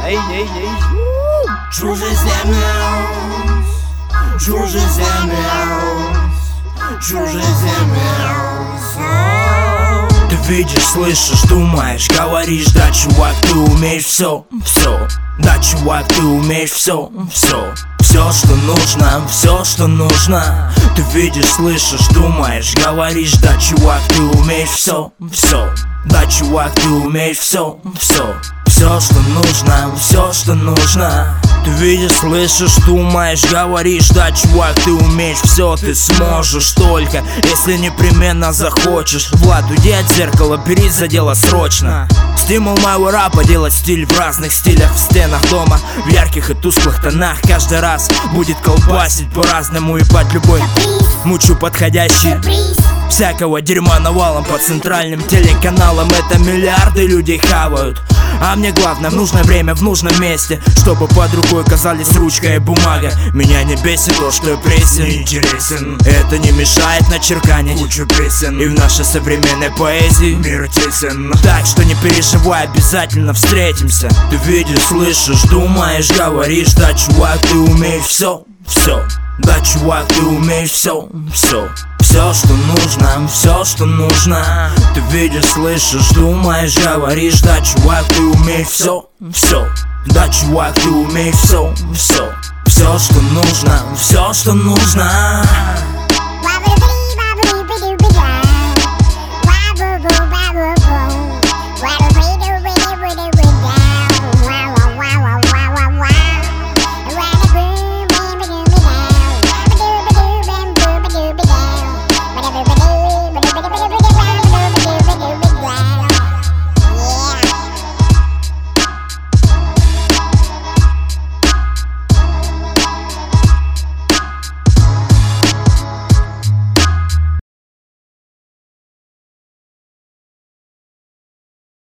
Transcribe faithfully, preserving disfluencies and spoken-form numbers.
Ej, ej, ej. Чужеземец, чужеземец, чужеземец. Ты видишь, слышишь, думаешь, говоришь, да, чувак, ты умеешь все, все. Да, чувак, ты умеешь все, все. Все, что нужно, все, что нужно. Ты видишь, слышишь, думаешь, говоришь, да, чувак, ты умеешь все, все. Да, чувак, ты умеешь все, все. Все, что нужно, все, что нужно. Ты видишь, слышишь, думаешь, говоришь, да, чувак, ты умеешь все, ты сможешь только, если непременно захочешь. Влад, уйди от зеркала, берись за дело срочно. Стимул моего рапа делать стиль в разных стилях, в стенах дома, в ярких и тусклых тонах. Каждый раз будет колбасить по-разному и под любой мучу подходящий. Всякого дерьма навалом по центральным телеканалам. Это миллиарды людей хавают. А мне главное в нужное время, в нужном месте, чтобы под рукой оказались ручка и бумага. Меня не бесит то, что я пресен, интересен. Это не мешает начерканить кучу песен. И в нашей современной поэзии мир тесен. Так что не переживай, обязательно встретимся. Ты видишь, слышишь, думаешь, говоришь, да, чувак, ты умеешь все, все. Да, чувак, ты умеешь все, все. Все, что нужно, все, что нужно. Ты видишь, слышишь, думаешь, говоришь, да, чувак, ты умеешь все, все. Да, чувак, ты умеешь все, все. Все, что нужно, все, что нужно.